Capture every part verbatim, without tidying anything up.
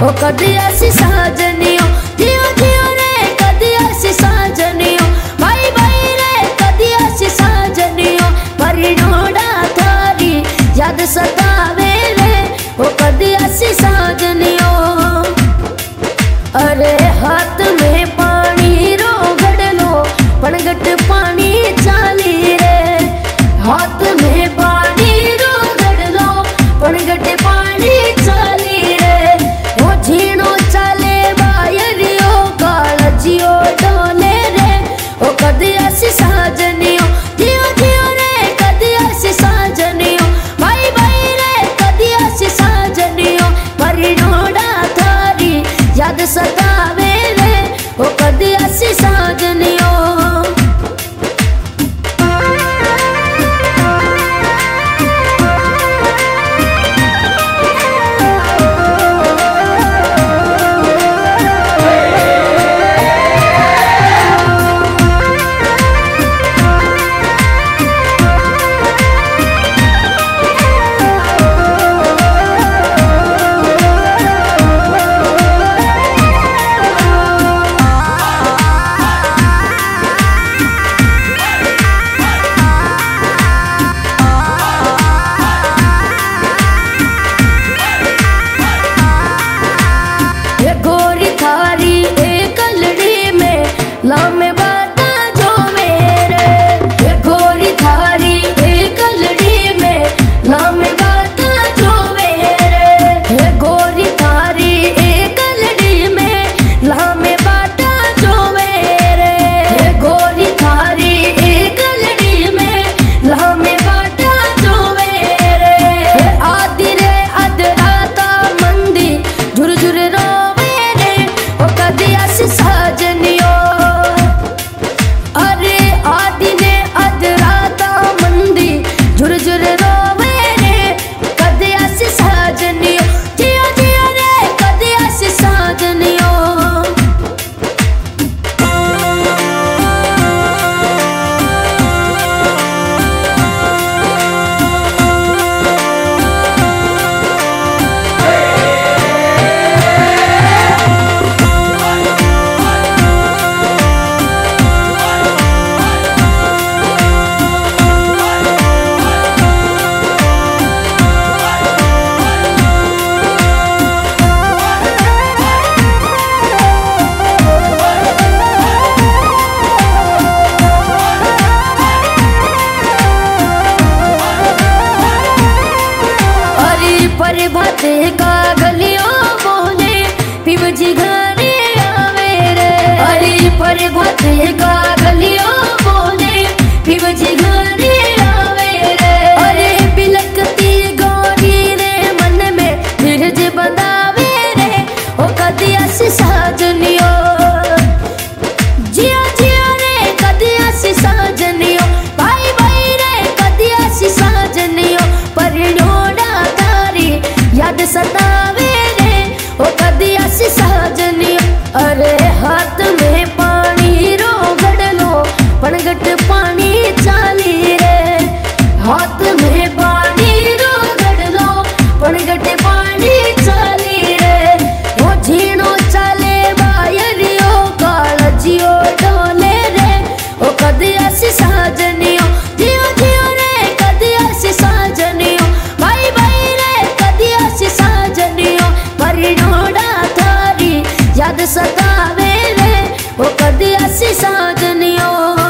ओ कदी ऐसी साजनियों जियो जियो रे कदी ऐसी साजनियों भाई भाई रे कदी ऐसी साजनियों परिणोड़ा थारी याद सतावे रे ओ कदी ऐसी साजनियों। अरे हाथ में पानी रो घड़लो पणगट पानी चाली रे हाथ में पानी रो घड़लो पणगट पानी चाली रे वो झीणो चाले बायरियो कालजियो डोले रे ओ कदी ऐसी साजनियों जियो जियो रे कदी ऐसी साजनियों भाई भाई रे कदी ऐसी साजनियों परिणोड़ा थारी याद सतावे रे ओ कदी ऐसी साजनियों। लामे बाटा जो मेरे ये गोरी थारी एक लड़ी में लामे बाटा जो मेरे ये गोरी थारी एक लड़ी में लामे बाटा जो मेरे ये गोरी थारी एक लड़ी में लामे बाटा जो मेरे ये आदि रे अधराता मंदी झुर झुर रोवे रे ओ कदी ऐसी साजनियों। अरे आदि ने अधराता मंदी झुर झुर रोवे रे कदी ऐसी साजनियों जियो जियो रे कदी ऐसी साजनियों। प्रभाते का गलियों बोले पिवजी घरे आवे रे अरे प्रभाते का गलियों बोले पिवजी घरे आवे रे अरे बिलकती गोरी रे मन में धीरज बंधावे रे ओ कदी ऐसी साजनियों जियो जियो रे कदी ऐसी साजनियों भाई भाई रे कदी ऐसी साजनियों परिणोड़ा याद सतावे रे ओ कदी ऐसी साजनियों। अरे हाथ में पानी रो घड़लो पणगट पानी चाली रे हाथ में पानी रो घड़लो पणगट पानी चाली रे वो झीणो चाले बायरियो कालजियो डोले रे ओ कदी ऐसी साजनियों जियो जियो रे कदी ऐसी साजनियों भाई भाई रे कदी ऐसी साजनियों परिणोड़ा थारी याद सतावे रे ओ कदी ऐसी साजनियों।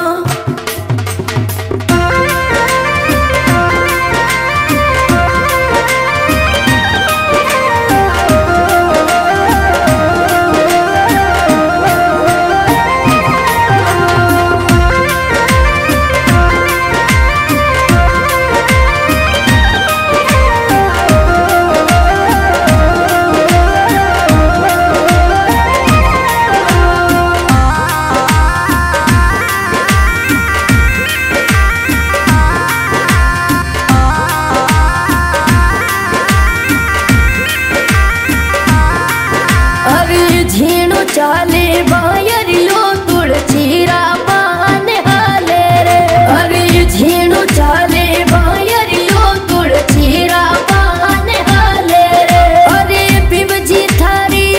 चाले बायर लो तुलसीरा पान हाले रे अरे झीणो चाले बायर लो तुलसीरा पान हाले रे अरे पिवजी थारी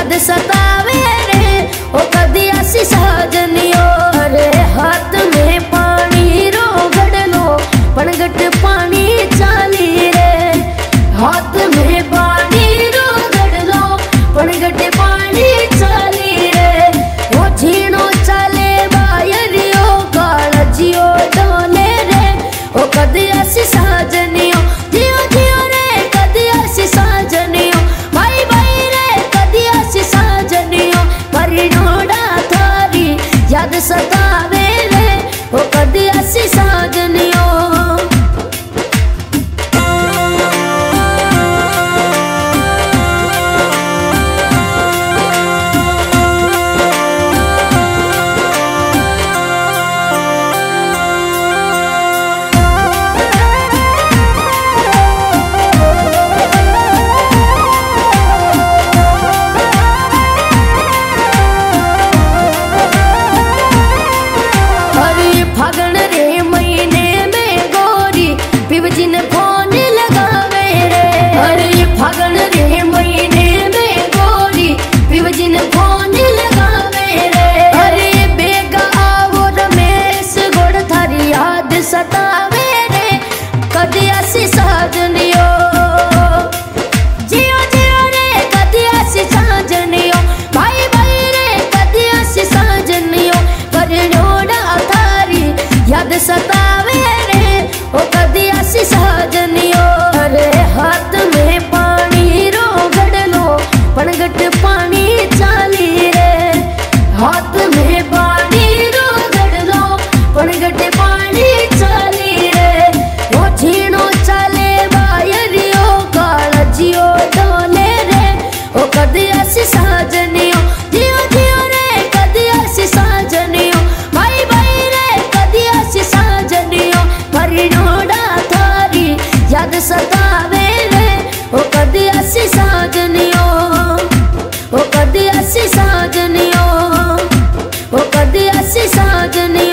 याद सतावे रे ओ कदी असी साजनियो। अरे हाथ में पानी रो घड़लो पणगट पानी चाली रे, हाथ में पानी रो घड़लो पणगट पानी चाली रे। ओ झीणो चाले बायरियो कालजियो डोले रे ओ कदी असी साजनियो। जियो जियो रे कदी असी साजनियो, भाई भाई रे कदी असी साजनियो। परिणोड़ा थारी याद सतावे रे ओ कदी असी साजनियो। फागण रे महीने में गोरी पिवजी ने फोन लगावे रे। अरे फागण रे महीने में गोरी पिवजी ने फोन लगावे रे। अरे बेगा आओ रमेश गोड़ थारी याद सतावे रे कदी असी साजनियो। जियो जियो रे कदी असी साजनियो, भाई भाई रे कदी असी साजनियो। परिणोड़ा याद सतावे रे ओ कदी असी साजनियो। अरे हाथ में पानी रो घड़लो पणगट पानी चाली रे, हाथ में पानी रो घड़लो पणगट पानी चाली रे। ओ झीणो चाले बायरियो कालजियो डोले रे ओ कदी असी साजनियो। जियो जियो रे कदी असी साजनियो, भाई भाई रे कदी असी साजनियो। परिणोड़ा थारी याद सतावे रे ओ कदी असी साजनियो, ओ कदी असी साजनियो, ओ कदी असी साजनियो।